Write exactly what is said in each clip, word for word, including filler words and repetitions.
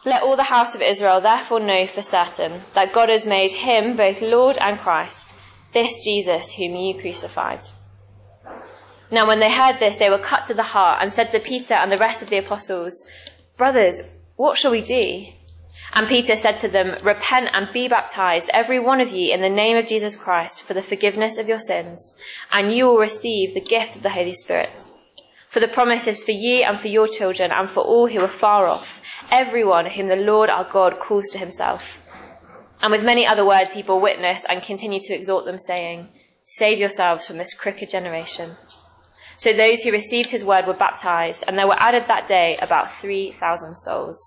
Let all the house of Israel therefore know for certain that God has made him both Lord and Christ, this Jesus whom you crucified." Now when they heard this, they were cut to the heart and said to Peter and the rest of the apostles, "Brothers, what shall we do?" And Peter said to them, "Repent and be baptized, every one of you, in the name of Jesus Christ, for the forgiveness of your sins, and you will receive the gift of the Holy Spirit. For the promise is for you and for your children and for all who are far off, everyone whom the Lord our God calls to himself." And with many other words he bore witness and continued to exhort them, saying, "Save yourselves from this crooked generation." So those who received his word were baptized, and there were added that day about three thousand souls.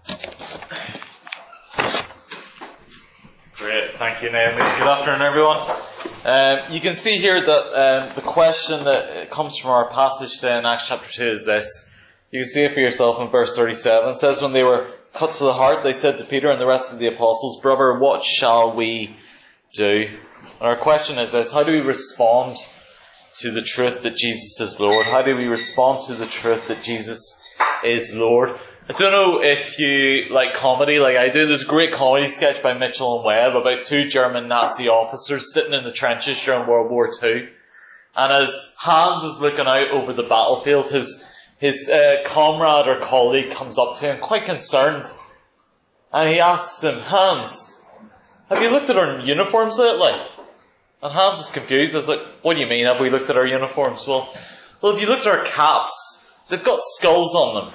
Great, thank you, Naomi. Good afternoon, everyone. Um, you can see here that um, the question that comes from our passage today in Acts chapter two is this. You can see it for yourself in verse thirty-seven. It says, "When they were cut to the heart, they said to Peter and the rest of the apostles, 'Brother, what shall we do?'" And our question is this: how do we respond to the truth that Jesus is Lord? How do we respond to the truth that Jesus is Lord? I don't know if you like comedy like I do. There's a great comedy sketch by Mitchell and Webb about two German Nazi officers sitting in the trenches during World War Two. And as Hans is looking out over the battlefield, his his uh, comrade or colleague comes up to him, quite concerned. And he asks him, "Hans, have you looked at our uniforms lately?" And Hans is confused. He's like, "What do you mean, have we looked at our uniforms?" Well, well, if you looked at our caps, they've got skulls on them.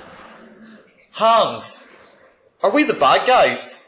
"Hans, are we the bad guys?"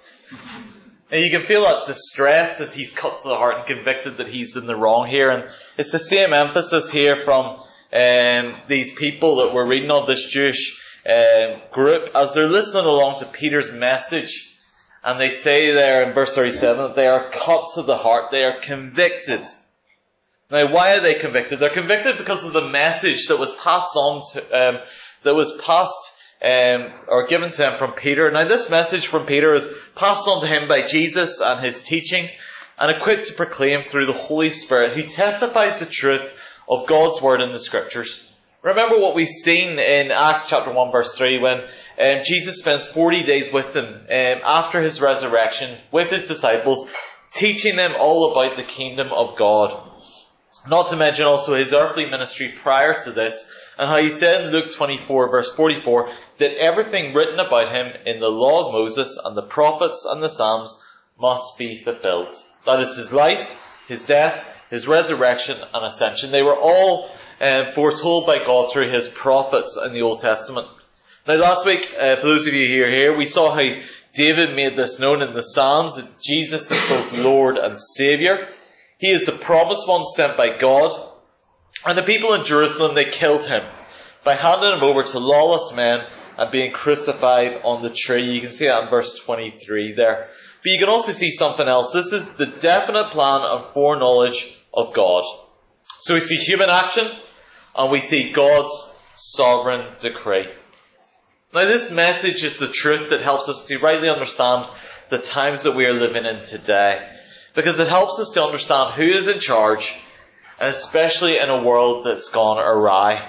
And you can feel that distress as he's cut to the heart and convicted that he's in the wrong here. And it's the same emphasis here from um, these people that we're reading of, this Jewish um, group, as they're listening along to Peter's message. And they say there in verse thirty-seven that they are cut to the heart. They are convicted. Now, why are they convicted? They're convicted because of the message that was passed on to, um, that was passed Um, or given to him from Peter. Now this message from Peter is passed on to him by Jesus and his teaching, and equipped to proclaim through the Holy Spirit, who testifies the truth of God's word in the scriptures. Remember what we've seen in Acts chapter one verse three, when um, Jesus spends forty days with them um, after his resurrection with his disciples, teaching them all about the kingdom of God. Not to mention also his earthly ministry prior to this, and how he said in Luke twenty-four verse forty-four that everything written about him in the law of Moses and the prophets and the Psalms must be fulfilled. That is his life, his death, his resurrection and ascension. They were all um, foretold by God through his prophets in the Old Testament. Now last week, uh, for those of you who are here, we saw how David made this known in the Psalms, that Jesus is both Lord and Saviour. He is the promised one sent by God. And the people in Jerusalem, they killed him by handing him over to lawless men and being crucified on the tree. You can see that in verse twenty-three there. But you can also see something else. This is the definite plan and foreknowledge of God. So we see human action and we see God's sovereign decree. Now this message is the truth that helps us to rightly understand the times that we are living in today, because it helps us to understand who is in charge, and especially in a world that's gone awry.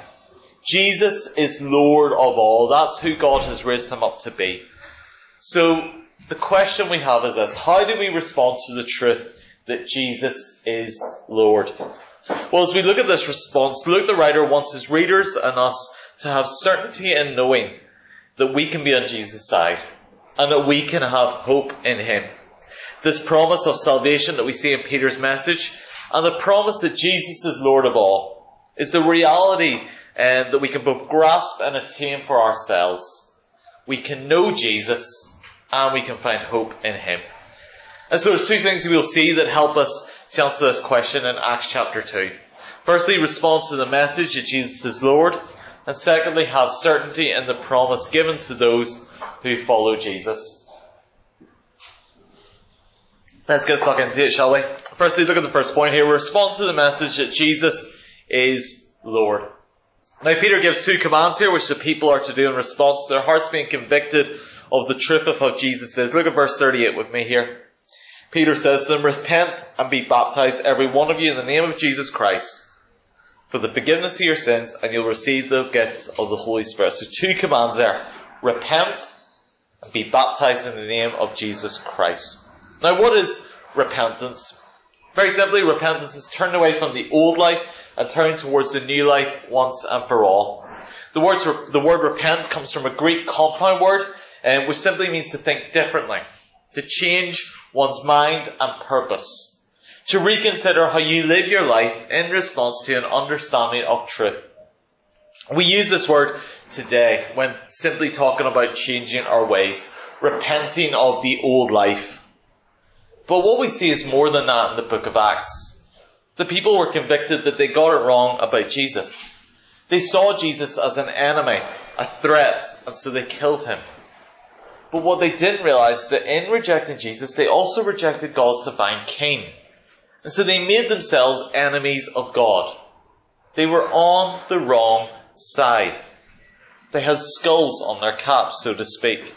Jesus is Lord of all. That's who God has raised him up to be. So the question we have is this: how do we respond to the truth that Jesus is Lord? Well, as we look at this response, Luke the writer wants his readers and us to have certainty in knowing that we can be on Jesus' side and that we can have hope in him. This promise of salvation that we see in Peter's message, and the promise that Jesus is Lord of all, is the reality um, that we can both grasp and attain for ourselves. We can know Jesus and we can find hope in him. And so there's two things we'll see that help us to answer this question in Acts chapter two. Firstly, respond to the message that Jesus is Lord. And secondly, have certainty in the promise given to those who follow Jesus. Let's get stuck into it, shall we? Firstly, look at the first point here. Respond to the message that Jesus is Lord. Now, Peter gives two commands here which the people are to do in response to their hearts being convicted of the truth of who Jesus is. Look at verse thirty-eight with me here. Peter says to them, "Repent and be baptized, every one of you, in the name of Jesus Christ, for the forgiveness of your sins, and you'll receive the gift of the Holy Spirit." So two commands there. Repent and be baptized in the name of Jesus Christ. Now, what is repentance? Very simply, repentance is turning away from the old life and turning towards the new life once and for all. The, words, the word repent comes from a Greek compound word, um, which simply means to think differently, to change one's mind and purpose, to reconsider how you live your life in response to an understanding of truth. We use this word today when simply talking about changing our ways, repenting of the old life. But what we see is more than that in the book of Acts. The people were convicted that they got it wrong about Jesus. They saw Jesus as an enemy, a threat, and so they killed him. But what they didn't realize is that in rejecting Jesus, they also rejected God's divine king. And so they made themselves enemies of God. They were on the wrong side. They had skulls on their caps, so to speak.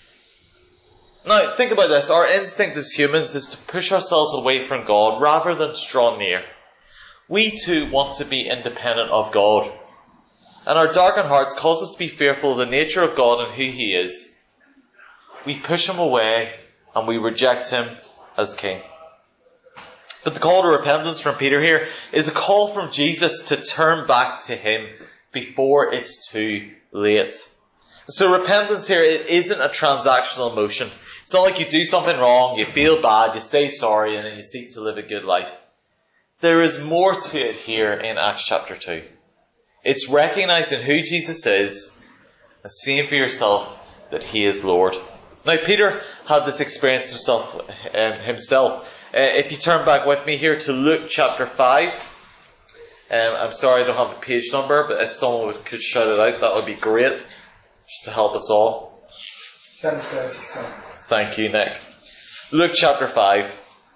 Now, think about this. Our instinct as humans is to push ourselves away from God rather than to draw near. We too want to be independent of God. And our darkened hearts cause us to be fearful of the nature of God and who He is. We push Him away and we reject Him as King. But the call to repentance from Peter here is a call from Jesus to turn back to Him before it's too late. So repentance here, it isn't a transactional emotion. It's not like you do something wrong, you feel bad, you say sorry, and then you seek to live a good life. There is more to it here in Acts chapter two. It's recognizing who Jesus is and seeing for yourself that He is Lord. Now, Peter had this experience himself. Um, himself. Uh, if you turn back with me here to Luke chapter five. Um, I'm sorry I don't have the page number, but if someone would, could shout it out, that would be great. Just to help us all. ten thirty-seven. Thank you, Nick. Luke chapter five.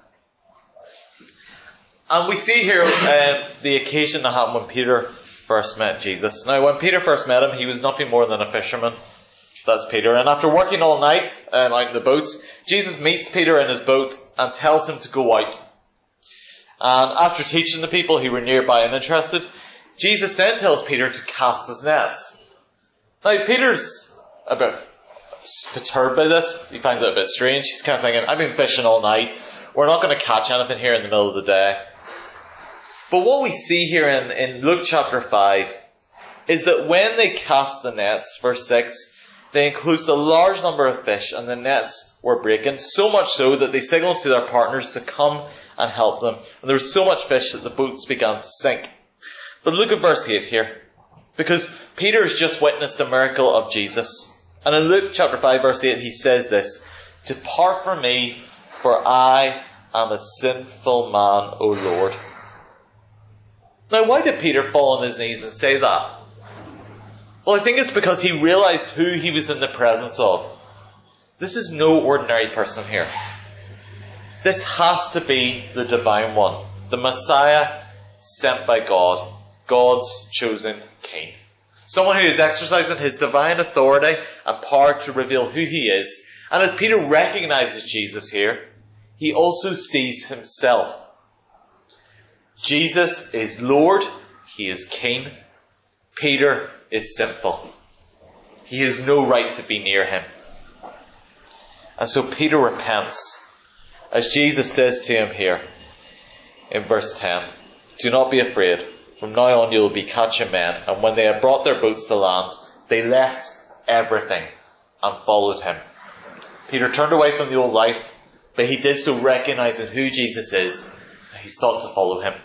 And we see here um, the occasion that happened when Peter first met Jesus. Now, when Peter first met Him, he was nothing more than a fisherman. That's Peter. And after working all night um, out in the boats, Jesus meets Peter in his boat and tells him to go out. And after teaching the people who were nearby and interested, Jesus then tells Peter to cast his nets. Now, Peter's a bit perturbed by this. He finds it a bit strange. He's kind of thinking, I've been fishing all night. We're not going to catch anything here in the middle of the day. But what we see here in, in Luke chapter five is that when they cast the nets, verse six, they enclosed a large number of fish and the nets were breaking, so much so that they signaled to their partners to come and help them. And there was so much fish that the boats began to sink. But look at verse eight here, because Peter has just witnessed the miracle of Jesus. And in Luke chapter five verse eight he says this, "Depart from me, for I am a sinful man, O Lord." Now, why did Peter fall on his knees and say that? Well, I think it's because he realized who he was in the presence of. This is no ordinary person here. This has to be the divine one, the Messiah sent by God, God's chosen King. Someone who is exercising His divine authority and power to reveal who He is. And as Peter recognizes Jesus here, he also sees himself. Jesus is Lord, He is King. Peter is sinful. He has no right to be near Him. And so Peter repents, as Jesus says to him here in verse ten, "Do not be afraid. From now on you will be catching men." And when they had brought their boats to land, they left everything and followed Him. Peter turned away from the old life, but he did so recognizing who Jesus is, and he sought to follow Him.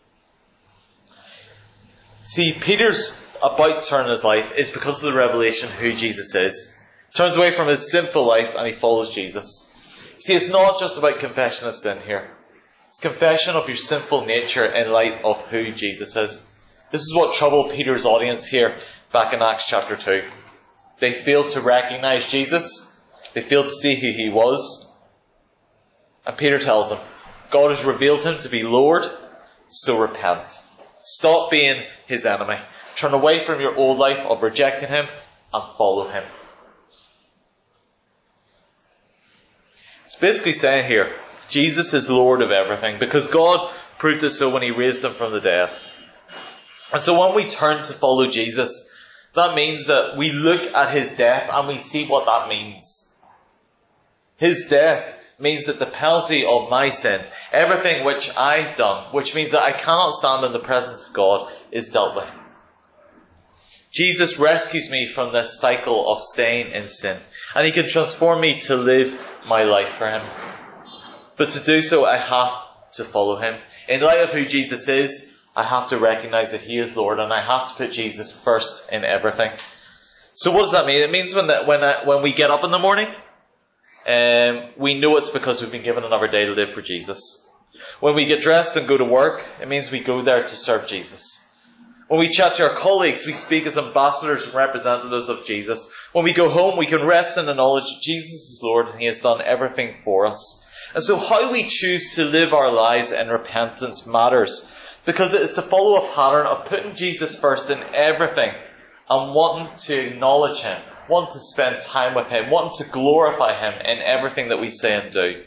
See, Peter's about to turn his life is because of the revelation who Jesus is. He turns away from his sinful life and he follows Jesus. See, it's not just about confession of sin here. It's confession of your sinful nature in light of who Jesus is. This is what troubled Peter's audience here back in Acts chapter two. They failed to recognize Jesus. They failed to see who He was. And Peter tells them, God has revealed Him to be Lord, so repent. Stop being His enemy. Turn away from your old life of rejecting Him and follow Him. It's basically saying here, Jesus is Lord of everything, because God proved it so when He raised Him from the dead. And so when we turn to follow Jesus, that means that we look at His death and we see what that means. His death means that the penalty of my sin, everything which I've done, which means that I cannot stand in the presence of God, is dealt with. Jesus rescues me from this cycle of staying in sin, and He can transform me to live my life for Him. But to do so, I have to follow Him. In light of who Jesus is, I have to recognize that He is Lord, and I have to put Jesus first in everything. So what does that mean? It means when the, when I, when we get up in the morning, um, we know it's because we've been given another day to live for Jesus. When we get dressed and go to work, it means we go there to serve Jesus. When we chat to our colleagues, we speak as ambassadors and representatives of Jesus. When we go home, we can rest in the knowledge that Jesus is Lord and He has done everything for us. And so how we choose to live our lives in repentance matters, because it is to follow a pattern of putting Jesus first in everything and wanting to acknowledge Him, wanting to spend time with Him, wanting to glorify Him in everything that we say and do.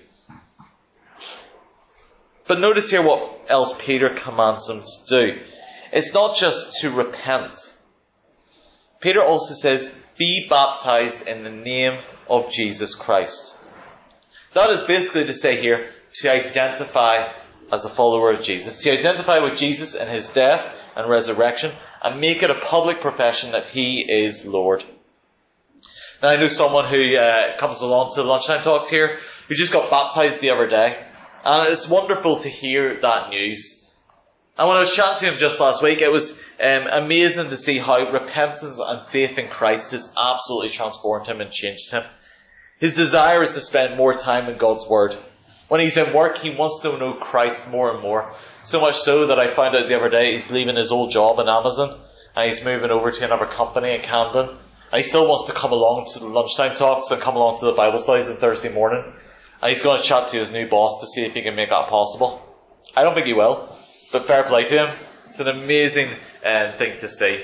But notice here what else Peter commands them to do. It's not just to repent. Peter also says, be baptized in the name of Jesus Christ. That is basically to say here, to identify as a follower of Jesus, to identify with Jesus in His death and resurrection, and make it a public profession that He is Lord. Now I know someone who uh, comes along to the lunchtime talks here, who just got baptized the other day, and it's wonderful to hear that news. And when I was chatting to him just last week, it was um, amazing to see how repentance and faith in Christ has absolutely transformed him and changed him. His desire is to spend more time in God's Word. When he's in work, he wants to know Christ more and more. So much so that I found out the other day he's leaving his old job in Amazon and he's moving over to another company in Camden. And he still wants to come along to the lunchtime talks and come along to the Bible studies on Thursday morning. And he's going to chat to his new boss to see if he can make that possible. I don't think he will. But fair play to him. It's an amazing um, thing to see.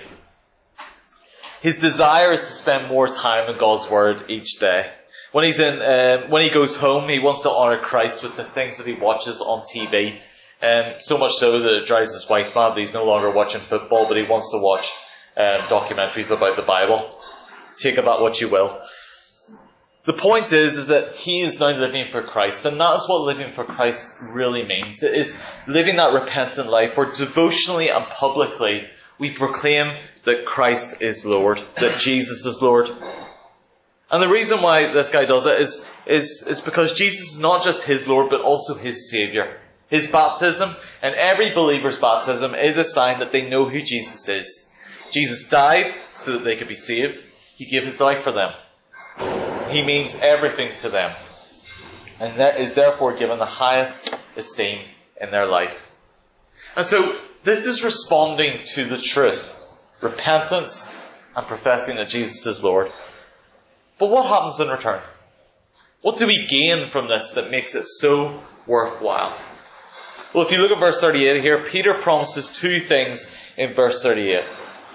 His desire is to spend more time in God's Word each day. When he's in, um, when he goes home, he wants to honour Christ with the things that he watches on T V. Um, so much so that it drives his wife mad that he's no longer watching football, but he wants to watch um, documentaries about the Bible. Take of that what you will. The point is, is that he is now living for Christ, and that is what living for Christ really means. It is living that repentant life where devotionally and publicly we proclaim that Christ is Lord, that Jesus is Lord. And the reason why this guy does it is, is, is because Jesus is not just his Lord, but also his Saviour. His baptism, and every believer's baptism, is a sign that they know who Jesus is. Jesus died so that they could be saved. He gave his life for them. He means everything to them, and that is therefore given the highest esteem in their life. And so this is responding to the truth, repentance and professing that Jesus is Lord. But what happens in return? What do we gain from this that makes it so worthwhile? Well, if you look at verse thirty-eight here, Peter promises two things in verse thirty-eight.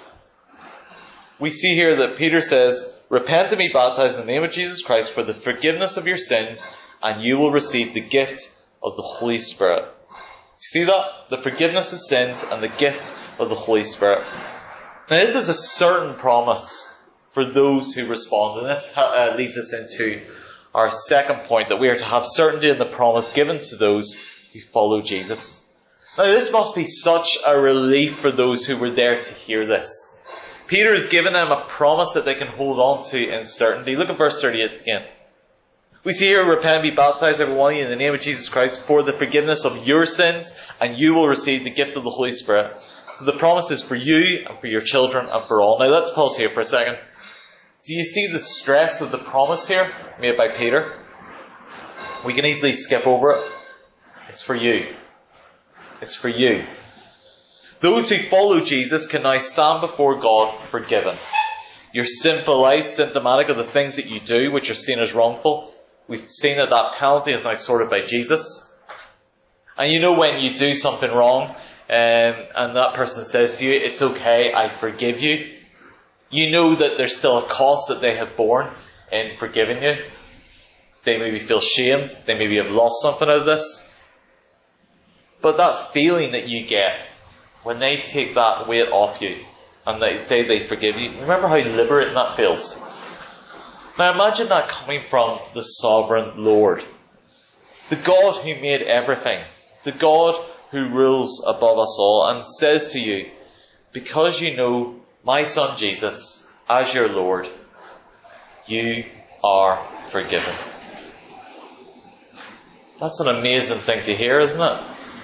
We see here that Peter says, repent and be baptized in the name of Jesus Christ for the forgiveness of your sins, and you will receive the gift of the Holy Spirit. See that? The forgiveness of sins and the gift of the Holy Spirit. Now this is a certain promise for those who respond, and this uh, leads us into our second point, that we are to have certainty in the promise given to those who follow Jesus. Now this must be such a relief for those who were there to hear this. Peter has given them a promise that they can hold on to in certainty. Look at verse thirty-eight again. We see here, repent and be baptized, every one of you, in the name of Jesus Christ for the forgiveness of your sins, and you will receive the gift of the Holy Spirit. So the promise is for you and for your children and for all. Now let's pause here for a second. Do you see the stress of the promise here made by Peter? We can easily skip over it. It's for you. It's for you. Those who follow Jesus can now stand before God forgiven. Your sinful life, symptomatic of the things that you do, which are seen as wrongful. We've seen that that penalty is now sorted by Jesus. And you know when you do something wrong, um, and that person says to you, it's okay, I forgive you. You know that there's still a cost that they have borne in forgiving you. They maybe feel shamed. They maybe have lost something out of this. But that feeling that you get when they take that weight off you and they say they forgive you, remember how liberating that feels. Now imagine that coming from the sovereign Lord, the God who made everything, the God who rules above us all, and says to you, because you know my Son Jesus as your Lord, you are forgiven. That's an amazing thing to hear, isn't it?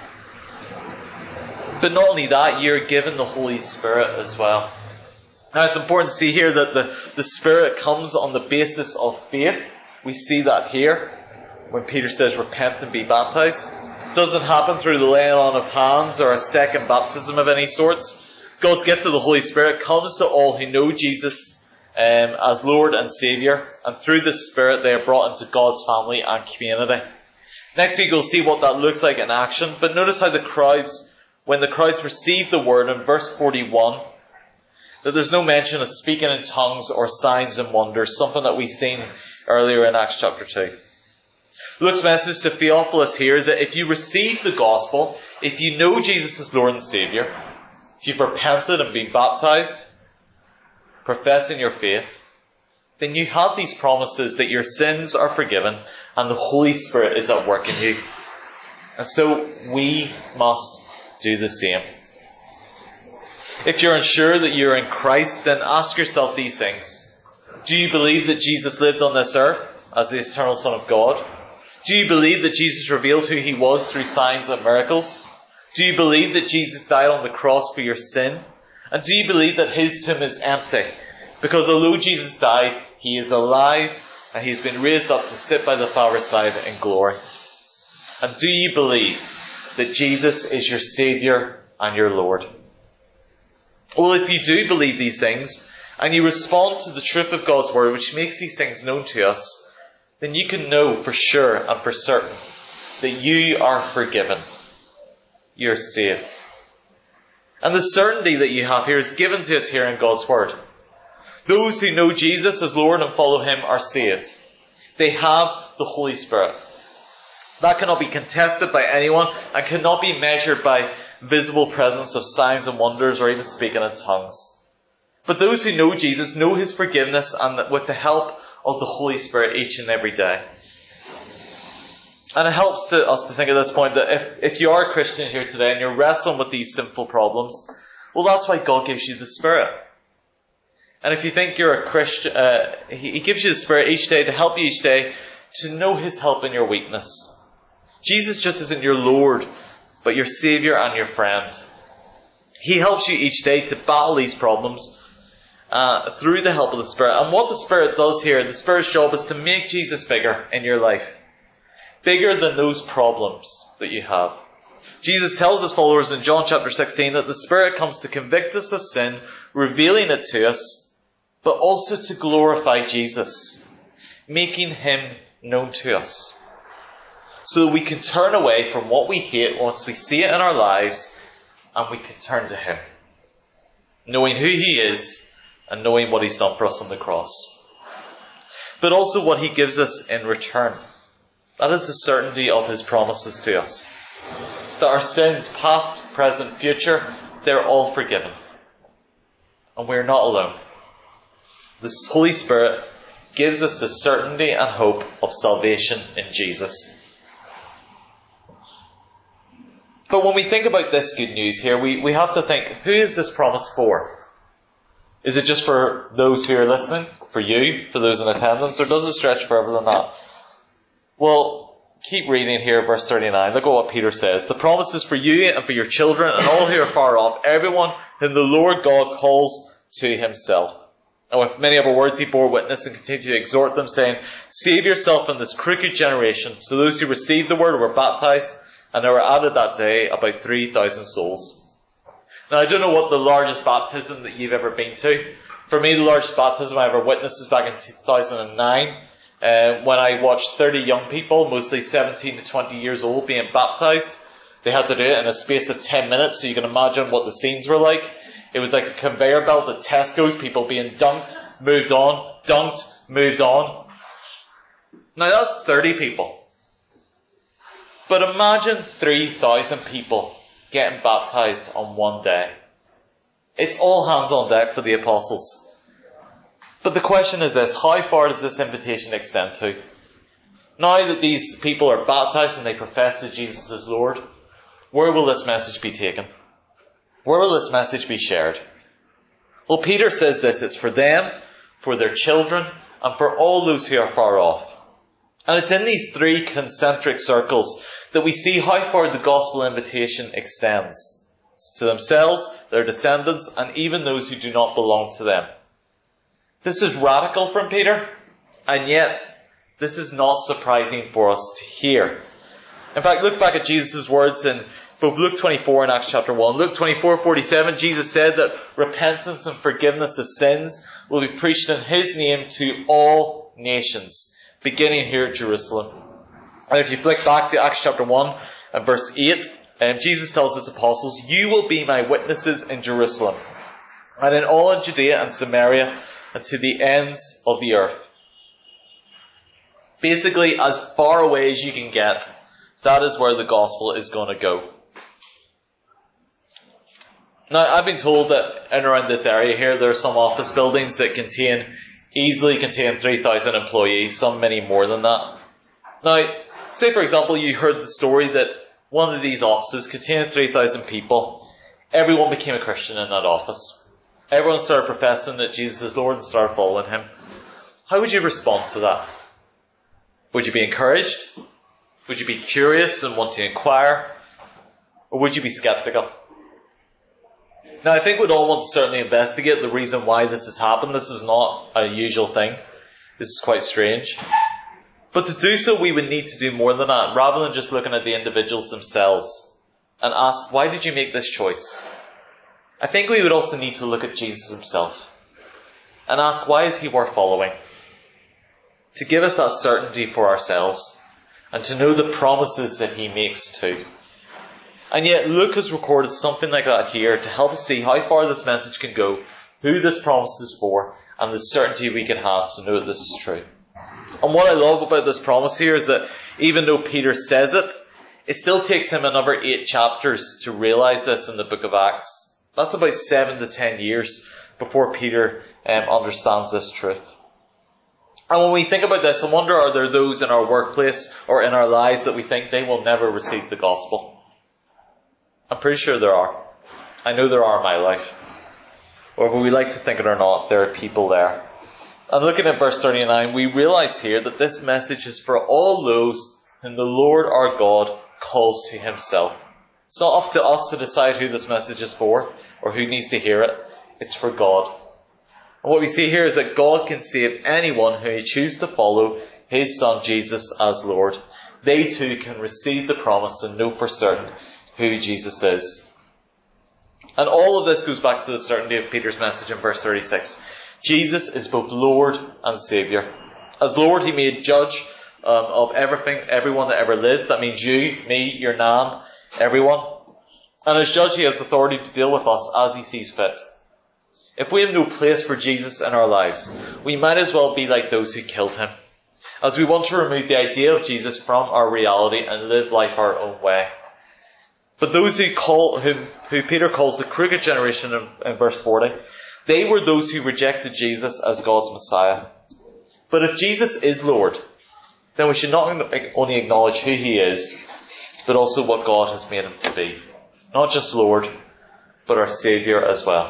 But not only that, you're given the Holy Spirit as well. Now it's important to see here that the, the Spirit comes on the basis of faith. We see that here when Peter says repent and be baptized. It doesn't happen through the laying on of hands or a second baptism of any sorts. God's gift of the Holy Spirit comes to all who know Jesus um, as Lord and Saviour, and through the Spirit they are brought into God's family and community. Next week we'll see what that looks like in action, but notice how the crowds, when the crowds received the word in verse forty-one, that there's no mention of speaking in tongues or signs and wonders, something that we've seen earlier in Acts chapter two. Luke's message to Theophilus here is that if you receive the gospel, if you know Jesus as Lord and Saviour, if you've repented and been baptized, professing your faith, then you have these promises that your sins are forgiven and the Holy Spirit is at work in you. And so we must do the same. If you're unsure that you're in Christ, then ask yourself these things. Do you believe that Jesus lived on this earth as the eternal Son of God? Do you believe that Jesus revealed who he was through signs and miracles? Do you believe that Jesus died on the cross for your sin? And do you believe that his tomb is empty? Because although Jesus died, he is alive and he's been raised up to sit by the Father's side in glory. And do you believe that Jesus is your Saviour and your Lord? Well, if you do believe these things, and you respond to the truth of God's Word, which makes these things known to us, then you can know for sure and for certain that you are forgiven. You're saved. And the certainty that you have here is given to us here in God's Word. Those who know Jesus as Lord and follow him are saved. They have the Holy Spirit. That cannot be contested by anyone and cannot be measured by visible presence of signs and wonders or even speaking in tongues. But those who know Jesus know his forgiveness and that with the help of the Holy Spirit each and every day. And it helps to us to think at this point that if, if you are a Christian here today and you're wrestling with these sinful problems, well, that's why God gives you the Spirit. And if you think you're a Christian, uh, he, he gives you the Spirit each day to help you each day to know his help in your weakness. Jesus just isn't your Lord, but your Saviour and your friend. He helps you each day to battle these problems uh, through the help of the Spirit. And what the Spirit does here, the Spirit's job is to make Jesus bigger in your life. Bigger than those problems that you have. Jesus tells his followers in John chapter sixteen that the Spirit comes to convict us of sin, revealing it to us, but also to glorify Jesus, making him known to us. So that we can turn away from what we hate once we see it in our lives and we can turn to him. Knowing who he is and knowing what he's done for us on the cross. But also what he gives us in return. That is the certainty of his promises to us. That our sins, past, present, future, they're all forgiven. And we're not alone. The Holy Spirit gives us the certainty and hope of salvation in Jesus. But when we think about this good news here, we, we have to think, who is this promise for? Is it just for those who are listening? For you? For those in attendance? Or does it stretch further than that? Well, keep reading here, verse thirty-nine. Look at what Peter says. The promise is for you and for your children and all who are far off, everyone whom the Lord God calls to himself. And with many other words he bore witness and continued to exhort them, saying, save yourself in this crooked generation. So those who received the word were baptized, and there were added that day about three thousand souls. Now, I don't know what the largest baptism that you've ever been to. For me, the largest baptism I ever witnessed was back in two thousand nine, uh, when I watched thirty young people, mostly seventeen to twenty years old, being baptized. They had to do it in a space of ten minutes, so you can imagine what the scenes were like. It was like a conveyor belt at Tesco's, people being dunked, moved on, dunked, moved on. Now, that's thirty people. But imagine three thousand people getting baptized on one day. It's all hands on deck for the apostles. But the question is this: how far does this invitation extend to? Now that these people are baptized and they profess that Jesus is Lord, where will this message be taken? Where will this message be shared? Well, Peter says this: it's for them, for their children, and for all those who are far off. And it's in these three concentric circles that we see how far the gospel invitation extends. It's to themselves, their descendants, and even those who do not belong to them. This is radical from Peter, and yet this is not surprising for us to hear. In fact, look back at Jesus' words in both Luke twenty-four and Acts chapter one. Luke twenty-four forty-seven, Jesus said that repentance and forgiveness of sins will be preached in His name to all nations, beginning here at Jerusalem. And if you flick back to Acts chapter one and verse eight, um, Jesus tells His apostles, "You will be my witnesses in Jerusalem, and in all of Judea and Samaria, and to the ends of the earth." Basically, as far away as you can get, that is where the gospel is going to go. Now, I've been told that in around this area here, there are some office buildings that contain, easily contain three thousand employees, some many more than that. Now, say for example, you heard the story that one of these offices contained three thousand people. Everyone became a Christian in that office. Everyone started professing that Jesus is Lord and started following Him. How would you respond to that? Would you be encouraged? Would you be curious and want to inquire? Or would you be skeptical? Now, I think we'd all want to certainly investigate the reason why this has happened. This is not a usual thing. This is quite strange. But to do so, we would need to do more than that, rather than just looking at the individuals themselves and ask, why did you make this choice? I think we would also need to look at Jesus Himself and ask, why is He worth following? To give us that certainty for ourselves and to know the promises that He makes too. And yet Luke has recorded something like that here to help us see how far this message can go, who this promise is for, and the certainty we can have to know that this is true. And what I love about this promise here is that even though Peter says it, it still takes him another eight chapters to realise this in the book of Acts. That's about seven to ten years before Peter um, understands this truth. And when we think about this, I wonder, are there those in our workplace or in our lives that we think they will never receive the gospel? I'm pretty sure there are. I know there are in my life. Or whether we like to think it or not, there are people there. And looking at verse thirty-nine, we realise here that this message is for all those whom the Lord our God calls to Himself. It's not up to us to decide who this message is for or who needs to hear it. It's for God. And what we see here is that God can save anyone who He chooses to follow His Son Jesus as Lord. They too can receive the promise and know for certain who Jesus is. And all of this goes back to the certainty of Peter's message in verse thirty-six. Jesus is both Lord and Saviour. As Lord, He made judge um, of everything, everyone that ever lived. That means you, me, your nan, everyone. And as judge, He has authority to deal with us as He sees fit. If we have no place for Jesus in our lives, we might as well be like those who killed Him, as we want to remove the idea of Jesus from our reality and live life our own way. But those who call whom who Peter calls the crooked generation in, in verse forty, they were those who rejected Jesus as God's Messiah. But if Jesus is Lord, then we should not only acknowledge who He is, but also what God has made Him to be. Not just Lord, but our Saviour as well.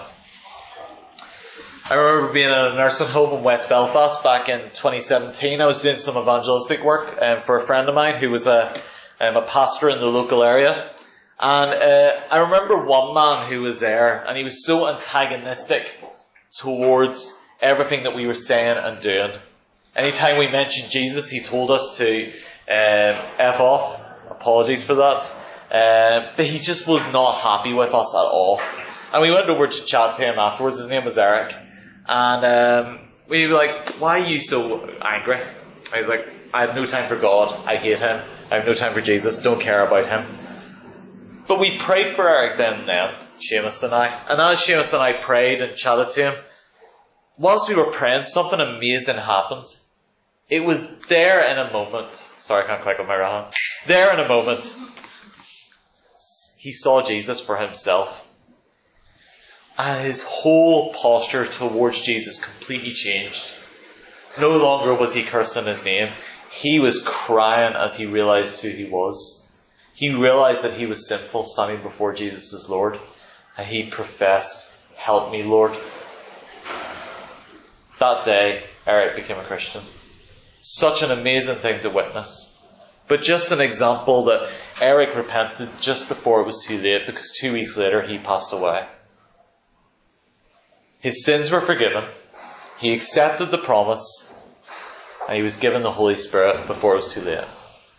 I remember being in a nursing home in West Belfast back in twenty seventeen. I was doing some evangelistic work um, for a friend of mine who was a, um, a pastor in the local area. And uh, I remember one man who was there, and he was so antagonistic towards everything that we were saying and doing. Anytime we mentioned Jesus, he told us to um, F off. Apologies for that. Um, but he just was not happy with us at all. And we went over to chat to him afterwards. His name was Eric. And um, we were like, why are you so angry? And he was like, I have no time for God. I hate Him. I have no time for Jesus. Don't care about Him. But we prayed for Eric then and then, Seamus and I. And as Seamus and I prayed and chatted to him, whilst we were praying, something amazing happened. It was there in a moment. Sorry, I can't click on my right hand. There in a moment, he saw Jesus for himself. And his whole posture towards Jesus completely changed. No longer was he cursing his name. He was crying as he realized who he was. He realized that he was sinful, standing before Jesus as Lord. And he professed, "Help me, Lord." That day, Eric became a Christian. Such an amazing thing to witness. But just an example that Eric repented just before it was too late, because two weeks later he passed away. His sins were forgiven. He accepted the promise. And he was given the Holy Spirit before it was too late.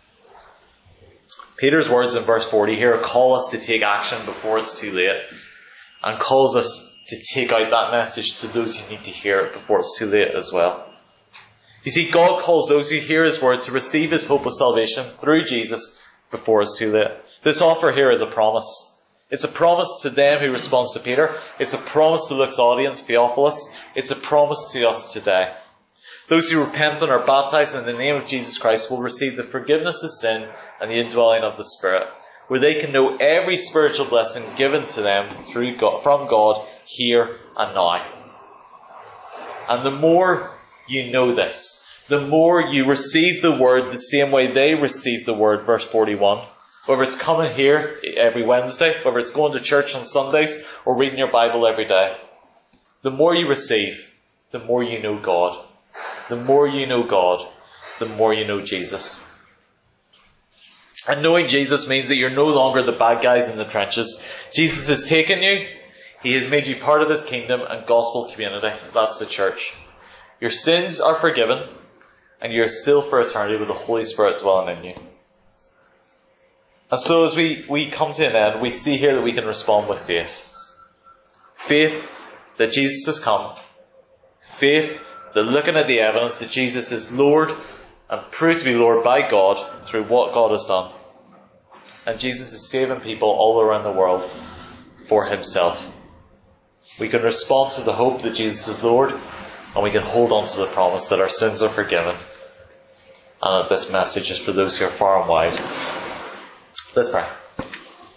Peter's words in verse forty here call us to take action before it's too late. And calls us to take out that message to those who need to hear it before it's too late as well. You see, God calls those who hear his word to receive his hope of salvation through Jesus before it's too late. This offer here is a promise. It's a promise to them who responds to Peter. It's a promise to Luke's audience, Theophilus. It's a promise to us today. Those who repent and are baptized in the name of Jesus Christ will receive the forgiveness of sin and the indwelling of the Spirit, where they can know every spiritual blessing given to them through God, from God here and now. And the more you know this, the more you receive the word the same way they received the word, verse forty-one. Whether it's coming here every Wednesday, whether it's going to church on Sundays, or reading your Bible every day. The more you receive, the more you know God. The more you know God, the more you know Jesus. And knowing Jesus means that you're no longer the bad guys in the trenches. Jesus has taken you. He has made you part of his kingdom and gospel community. That's the church. Your sins are forgiven, and you're sealed for eternity with the Holy Spirit dwelling in you. And so as we, we come to an end, we see here that we can respond with faith. Faith that Jesus has come. Faith that looking at the evidence that Jesus is Lord and proved to be Lord by God through what God has done. And Jesus is saving people all around the world for himself. We can respond to the hope that Jesus is Lord, and we can hold on to the promise that our sins are forgiven. And that this message is for those who are far and wide. Let's pray.